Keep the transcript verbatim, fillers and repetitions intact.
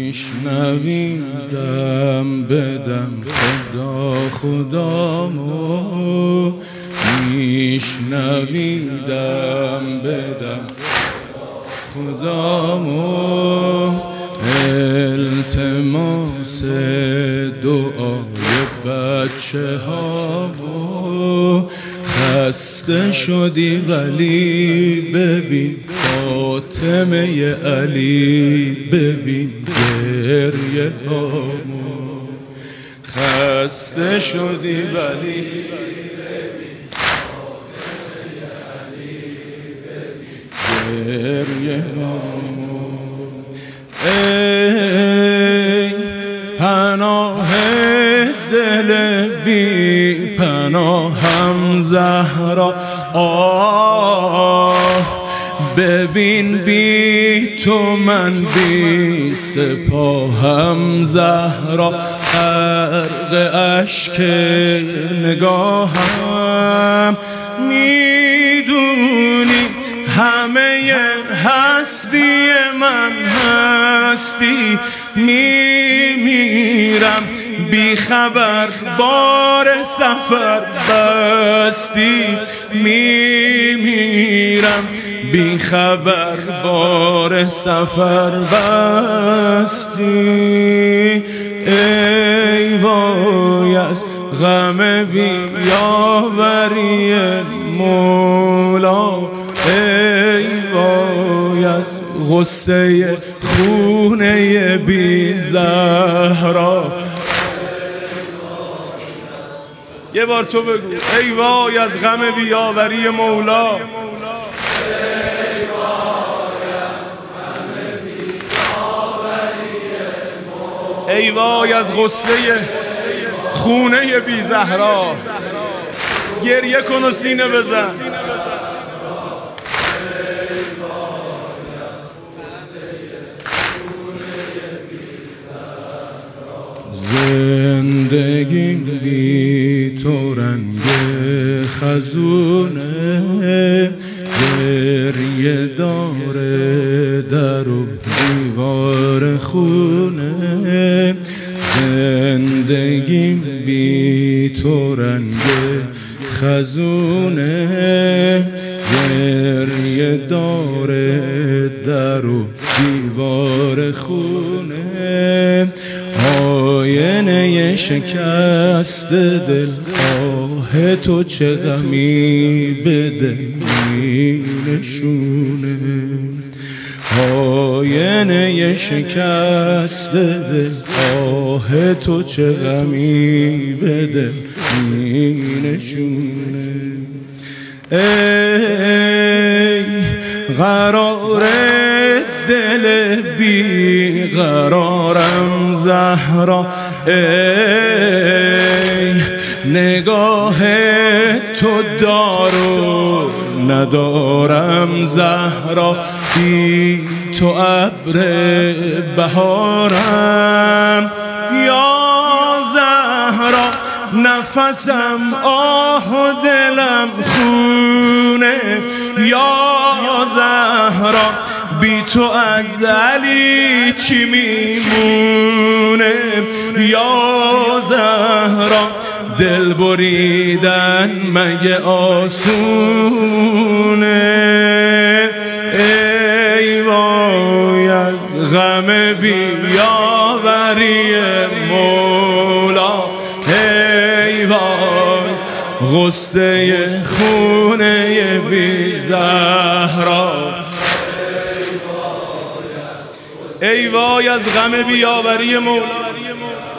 میشنویدم بدم خدا خدامو، میشنویدم بدم خدامو، التماس دعای بچه هامو. خسته شدی ولی ببین فاطمه علی، ببین گریه هامو. خسته شدی ولی گریه هامو. ای پناه دل بی پناهم زهرا، آه ببین بی تو من بی سپاهم زهرا. غرق اشک نگاهم، میدونی همه هستی من هستی. میمیرم بی خبر بار سفر بستی، میمیرم بی خبر بار سفر بستی. ای وای از غم بیاوری مولا، ای وای از غصه خونه بی زهرا. یه بار تو بگو ای وای از غم بیاوری مولا، ای وای از غصه خونه بی زهرا. گریه کن و سینه بزن. زندگی بی تو رنگ خزونه، گریه داره در و دیوار خونه. زندگی بی تو رنگ خزونه، گریه داره در و دیوار خونه. آینه شکست دل، آه تو چه غمی به دل می نشونه. آینه شکست دل، آه تو چه غمی به دل می نشونه. ای قرار دل بی قرارم زهرا، ای نگاه تو دارو ندارم زهرا. بی تو ابر بهارم یا زهرا. نفسم آه و دلم خونه یا زهرا. بی تو از علی چی میمونه یا زهرا. دل بریدن مگه آسونه، ای وای از غم بیاوری مولا. ای وای غصه خونه بی زهرا، ای وای از غم بیاوری مولا.